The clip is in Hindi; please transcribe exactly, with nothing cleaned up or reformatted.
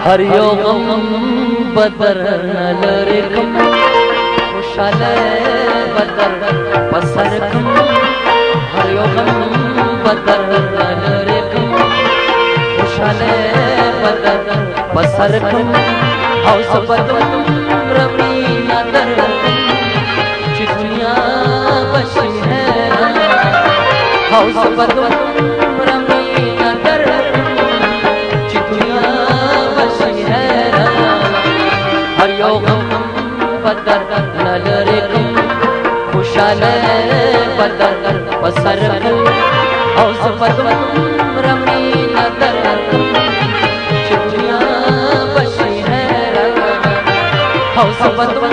हरियो गम बदर नलरिकम खुशाले बदर पसरकम हरियो गम बदर नलरिकम खुशाले बदर पसरकम हौस बदम रमी नदर चितुनिया बशी है हौस बदम रमी नदर चितुनिया बशी है हरियो गम बदर नलरिकम खुशाले बदर पसरकम हौस बदम रमी नदर चितुनिया बशी है हौस बदम